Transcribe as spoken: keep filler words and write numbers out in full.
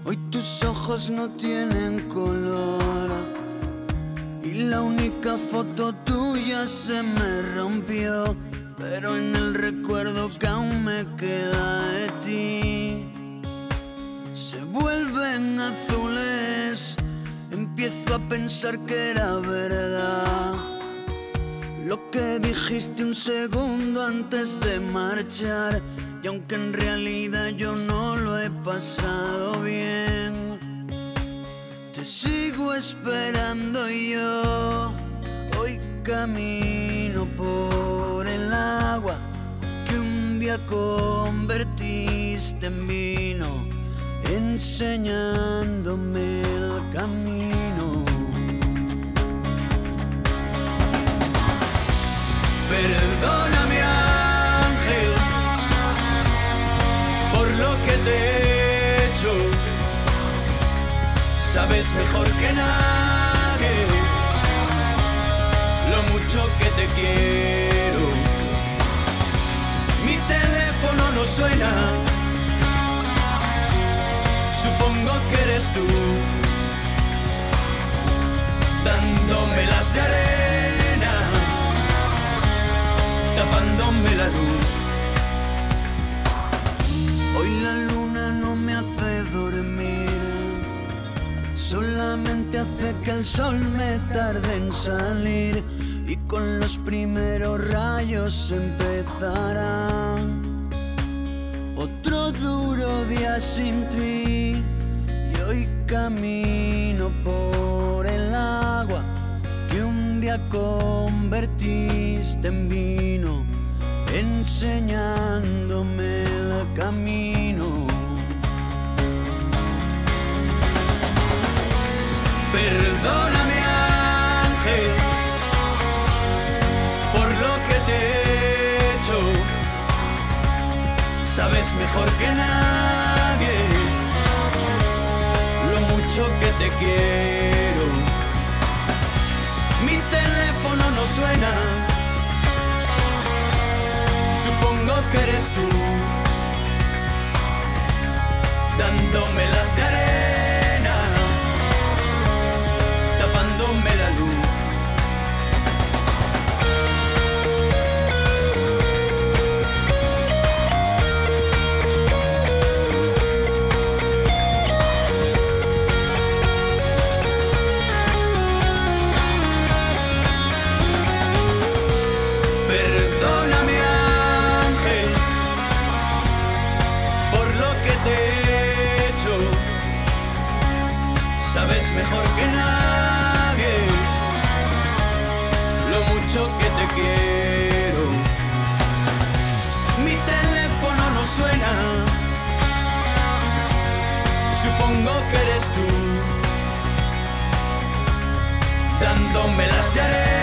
Hoy tus ojos no tienen color y la única foto tuya se me rompió, pero en el recuerdo que aún me queda de ti se vuelven azules. Empiezo a pensar que era verdad lo que dijiste un segundo antes de marchar, y aunque en realidad yo no lo he pasado bien, te sigo esperando yo. Hoy camino por el agua que un día convertiste en vino, enseñándome el camino. Perdóname, ángel, por lo que te he hecho. Sabes mejor que nadie lo mucho que te quiero. Mi teléfono no suena, supongo que eres tú, dándome las de arena, tapándome la luz. Hoy la luna no me hace dormir, solamente hace que el sol me tarde en salir, y con los primeros rayos empezará otro duro día sin ti. Y hoy camino por el agua que un día convertiste en vino, enseñándome el camino. Perdóname, ángel, por lo que te he hecho. Sabes mejor que nadie lo mucho que te quiero. Mi teléfono no suena, supongo que eres tú, dándome las de arena, tapándome la luz. Perdóname, ángel, por lo que te he hecho. Sabes mejor que nadie lo mucho que te quiero. Mi teléfono no suena, supongo que eres tú, dándome las de arena,